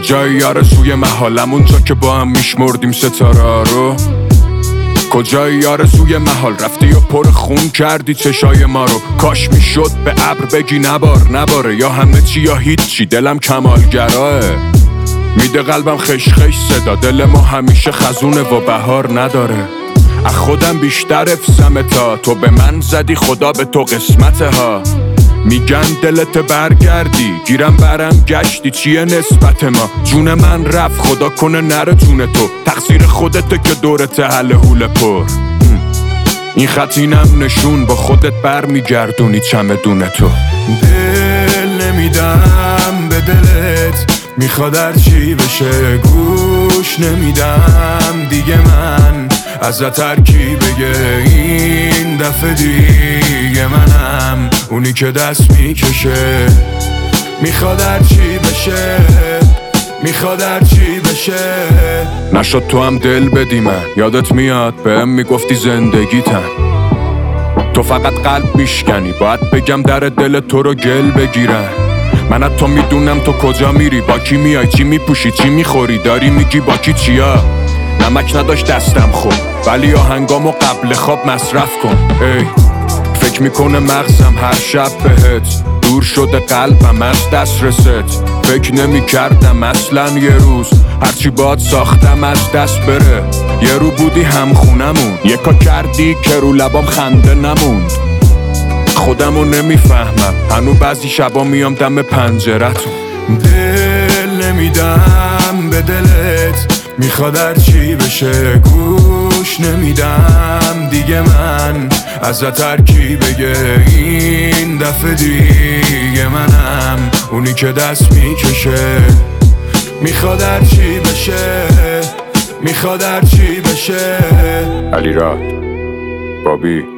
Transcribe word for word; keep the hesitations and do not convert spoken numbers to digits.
کجای آرزوی محالم اونجا که با هم میشمردیم ستاره رو؟ کجای آرزوی محال رفتی و پر خون کردی چشای ما رو؟ کاش میشد به ابر بگی نبار نباره، یا همه چی یا هیچی، دلم کمالگراه. میده قلبم خش خش صدا، دل ما همیشه خزونه و بهار نداره. از خودم بیشتر افسمه تا تو به من زدی، خدا به تو قسمته ها. میگن دلت برگردی، گیرم برم گشتی، چیه نسبت ما؟ جون من رفت خدا کنه نره جون تو، تقصیر خودته که دورت حل حول پر. این خط اینم نشون با خودت بر میگردونی چمدون تو. دل نمیدم به دلت، میخواد هرچی بشه گوش نمیدم دیگه. من ازت هرکی بگه این دفعه دیگه منم اونی که دست میکشه. میخواد هرچی بشه، میخواد هرچی بشه. نشد تو هم دل بدی من، یادت میاد بهم میگفتی زندگیتن. تو فقط قلب میشکنی، باید بگم در دل تو رو گل بگیرن. من از تو میدونم تو کجا میری، با کی میای، چی میپوشی، چی میخوری، داری میگی با کی چیا. نمک نداشت دستم خوب، ولی آهنگامو قبل خواب مصرف کن. ای فکر میکنه مغزم هر شب بهت، دور شده قلبم از دست رست. فکر نمی کردم اصلا یه روز هرچی باد ساختم از دست بره. یه رو بودی هم خونمون، یکا کردی که رو لبام خنده نموند. خودمو نمیفهمم هنو بعضی شبا میام دم پنجرتون. دل نمیدم به دلت، میخواد هرچی بشه گوش نمیدم دیگه. من ازت هرکی بگه این دفعه دیگه منم اونی که دست میکشه. میخواد هرچی بشه، میخواد هرچی بشه. علیراد بابی